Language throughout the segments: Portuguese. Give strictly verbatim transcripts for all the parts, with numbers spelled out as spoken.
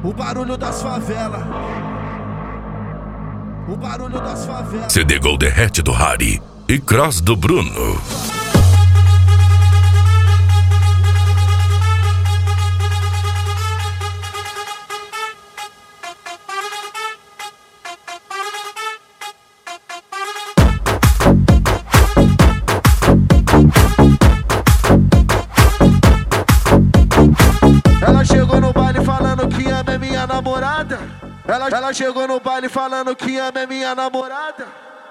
O barulho das favelas. O barulho das favelas. C D Gol Derrete do Harry e Cross do Bruno. Ela chegou no baile falando que ama é minha namorada. Ela, ela chegou no baile falando que ama é minha namorada.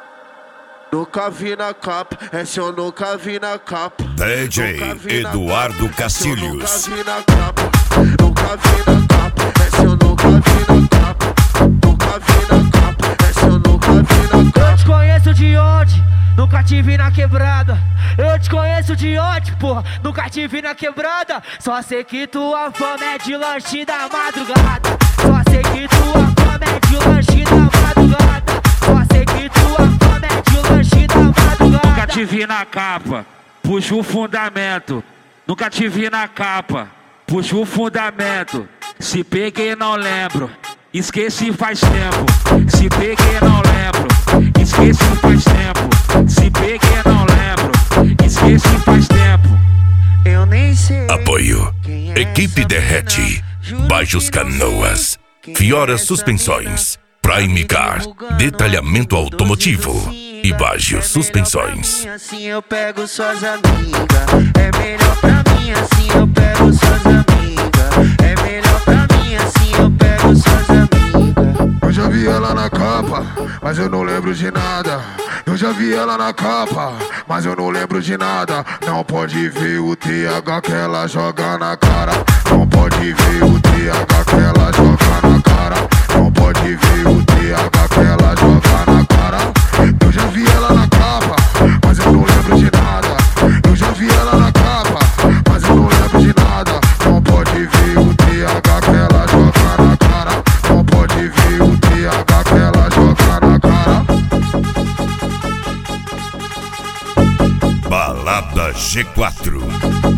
Nunca vi na capa, essa eu nunca vi na capa. D J Eduardo Cacilhos. Nunca vi na capa, nunca vi na capa, essa eu nunca vi na capa. Nunca vi na capa, essa eu nunca vi na capa. Eu te conheço de onde? Nunca te vi na quebrada. Eu te conheço de onde, porra? Nunca te vi na quebrada. Só sei que tua fama é de lanche da madrugada. Só sei que tua fama é de lanche da madrugada. Só sei que tua fama é de lanche da madrugada. Nunca te vi na capa, puxa o fundamento. Nunca te vi na capa, puxa o fundamento. Se peguei não lembro, esqueci faz tempo. Se peguei não lembro, esqueci faz tempo. Se peguei não lembro, esqueci faz tempo. Eu nem sei. Apoio quem é Equipe essa Derrete, mina. Juro Baixos que não sei Canoas, quem Fiora é essa Suspensões, mina. Prime Car, Detalhamento Automotivo e Baixos Suspensões. Assim eu pego suas amigas. É melhor pra mim assim eu pego suas amigas. É melhor pra mim assim eu pego suas amigas. Eu já vi ela na capa, mas eu não lembro de nada. Eu já vi ela na capa, mas eu não lembro de nada. Não pode ver o T H que ela joga na cara. Não pode ver o T H que ela joga na cara. Não pode ver o T H que ela joga na cara. Eu já vi ela na capa, mas eu não lembro de nada. Eu já vi ela na capa, mas eu não lembro de nada. Não pode ver o T H que ela joga na cara. Não pode ver o T H que ela joga na cara. Balada G quatro.